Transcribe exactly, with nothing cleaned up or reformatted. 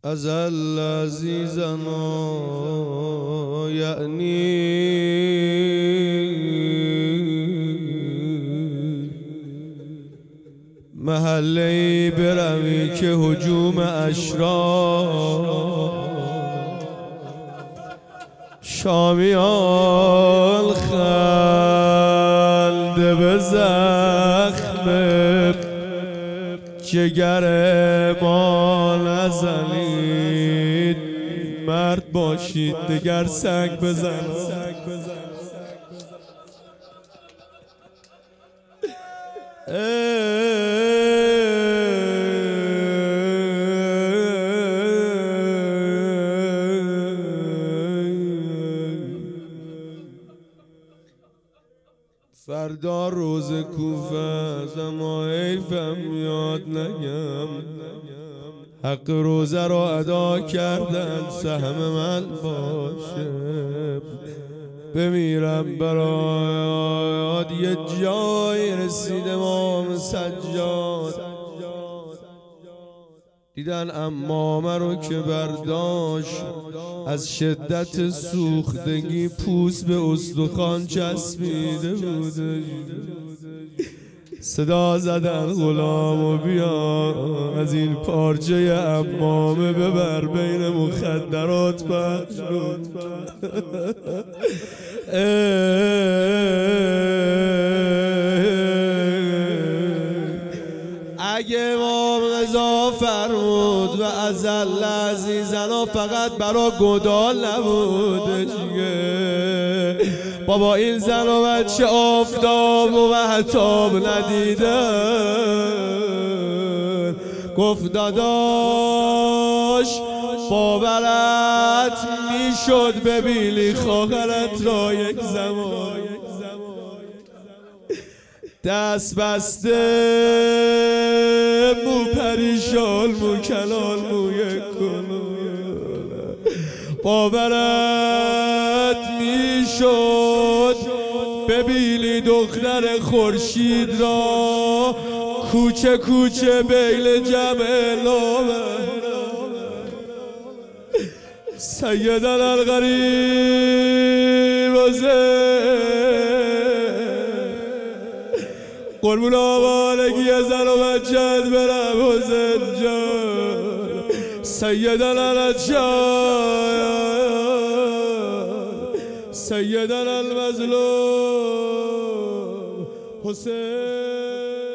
ازل عزیزنا یعنی محله بروی که هجوم اشرار شامیان خنده به زخم جگر ما نزنید، مرد باشید دگر سنگ بزنید. فردا روز کوفه است اما حیفم یاد نگم، حق روزه رو ادا کردن سهم من باشه. بمیرم برایات یه جایی رسید امام سجاد، دیدن امامه رو که برداشت از شدت سوختگی پوست به استخوان چسبیده بوده. صدا زدن غلامو بیا از این پارچه امامه ببر بین مخدرات پخش کن. اگه امام رضا فرمود و ازل عزیزنا فقط برا گدال نبودش، بابا این زن و بچه آفتاب و مهتاب ندیدن. گفت داداش باورت میشد ببینی خواهرت را یک زمان دست بسته، مو پریشان مو کلال مو یک کنون. باورت میشد ببینی دختر خورشید را کوچه کوچه بیل جمع لامه. سیدنا الغریب و قربون آوالگی زن و بچت برم حسین جان. سیدنا النجار سیدنا المظلوم حسین.